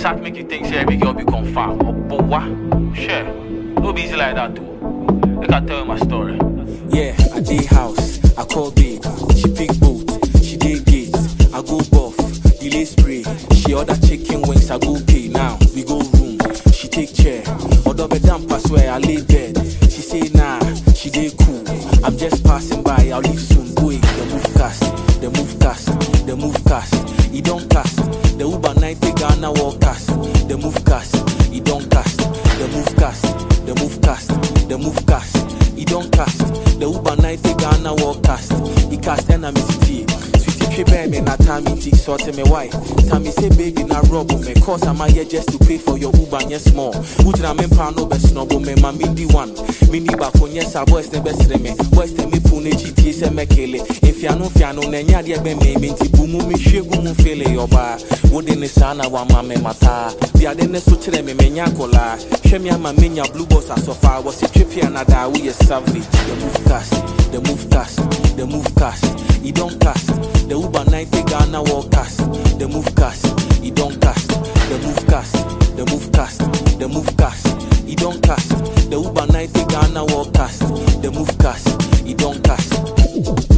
sat make you think say every girl be confirmed. Oh, but what? Sure. No be easy like that too. Like I tell you my story. Yeah, I dey house, I call babe. She pick boat, she dey gate. I go buff, delay spray. She order chicken wings, I go pay. Now we go room, she take chair. Order bed down pass where I lay bed. She say nah, she dey cool. I'm just passing by, I'll leave soon. Go the move cast, the move cast, the move cast. It don't cast. The Uber 90 Ghana walk cast. The move cast, it don't cast. The move cast, the move cast, the move cast. It don't cast. The Uber 90 Ghana walk cast. It cast and I'm city. Sweetie baby, na time it sort me why. Time say baby na rob me. Cause I'm here just to pay for your Uber yes small. Utina me pa no best no me ma mindi one. Mini back on yes a boys the best me. Boys me pune chiti se me kele. If ya no nenya de be me minti bumu me shegu mu fele yoba. Wodi ne sana wa mame mata. Dia de ne so kire me menya kola. Hwe me ama menya blue boss asofa. Was a trip here na da we savage. The move cast, the move cast, the move cast. It don't cast. The Uber 90 Ghana walk cast. The move cast. It don't cast. The move cast. The move cast. The move cast. It don't cast. The Uber 90 Ghana walk cast. The move cast. It don't cast.